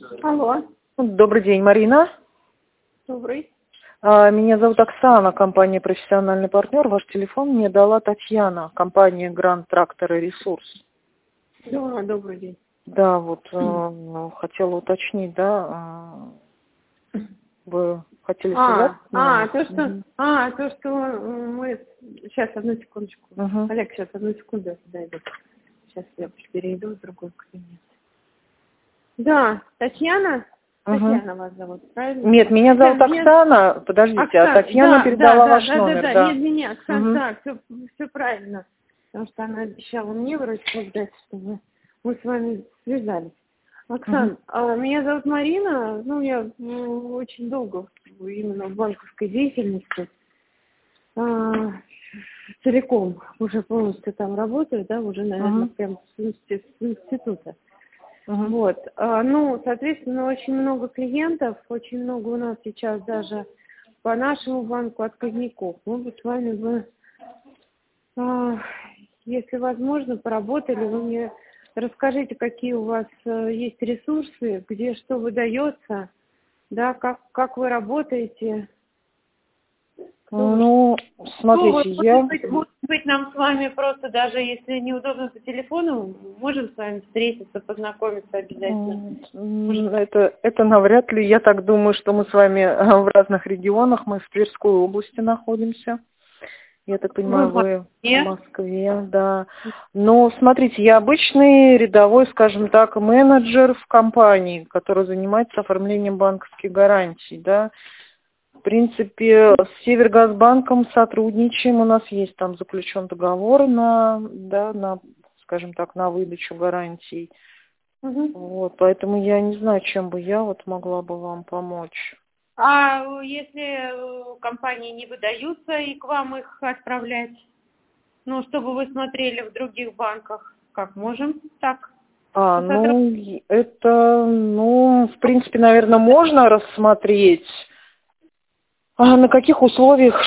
Алло, Добрый день, Марина. добрый. Меня зовут Оксана, компания «Профессиональный партнер». Ваш телефон мне дала Татьяна, компания «Гранд Трактор и Ресурс». Да, добрый день. Да, вот хотела уточнить, да, вы хотели связаться с нами? То, что мы... Сейчас, одну секундочку. Олег, сейчас, одну секунду, я сюда иду. Сейчас я перейду в другой кабинет. Да, Татьяна? Татьяна вас зовут, правильно? Нет, меня зовут Оксана. Подождите, Оксана, а Татьяна передала ваш да, номер, да. да. Нет, Оксана, да, все правильно. Потому что она обещала мне вроде создать, чтобы мы с вами связались. Оксана, меня зовут Марина, я очень долго именно в банковской деятельности, целиком уже полностью там работаю, да, уже, наверное, прям с института. Вот, соответственно, очень много клиентов, очень много у нас сейчас даже по нашему банку отказников. Мы бы с вами если возможно, поработали, вы мне расскажите, какие у вас есть ресурсы, где что выдается, да, как вы работаете. Смотрите, Может быть, нам с вами просто, даже если неудобно по телефону, можем с вами встретиться, познакомиться обязательно. Это навряд ли. Я так думаю, что мы с вами в разных регионах. Мы в Тверской области находимся. Я так понимаю, вы в Москве, да. Но смотрите, я обычный рядовой, скажем так, менеджер в компании, который занимается оформлением банковских гарантий, да. В принципе, с Севергазбанком сотрудничаем, у нас есть там заключен договор на, скажем так, на выдачу гарантий. Вот, поэтому я не знаю, чем бы я могла бы вам помочь. А если компании не выдаются и к вам их отправлять, чтобы вы смотрели в других банках, как можем так? В принципе, наверное, можно рассмотреть. А на каких условиях,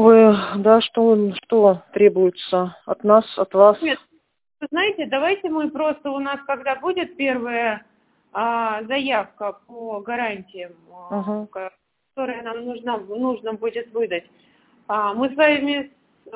что требуется от нас, от вас? Нет, вы знаете, давайте у нас, когда будет первая заявка по гарантиям, которая нам нужно будет выдать, мы с вами,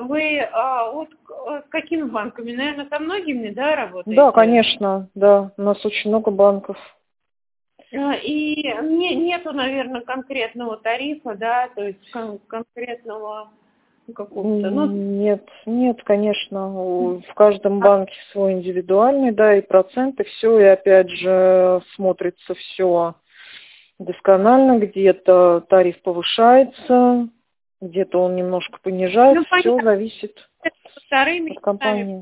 с какими банками? Наверное, со многими, да, работаете? Да, конечно, да, у нас очень много банков. И нету, наверное, конкретного тарифа, да, то есть конкретного какого-то. Нет, конечно, в каждом банке свой индивидуальный, да, и проценты, все, и опять же смотрится все досконально, где-то тариф повышается, где-то он немножко понижается, все зависит от компании.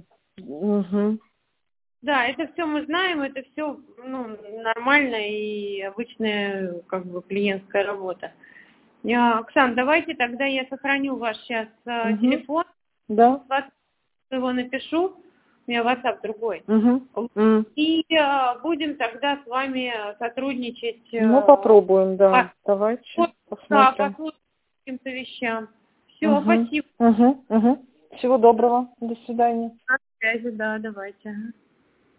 Да, это все мы знаем, это все нормально и обычная клиентская работа. Оксана, давайте тогда я сохраню ваш сейчас телефон, да. его напишу, у меня WhatsApp другой, и будем тогда с вами сотрудничать. Попробуем, да, давайте посмотрим. Да, посмотрим каким-то вещам. Все, спасибо. Всего доброго, до свидания. На связи, да, давайте.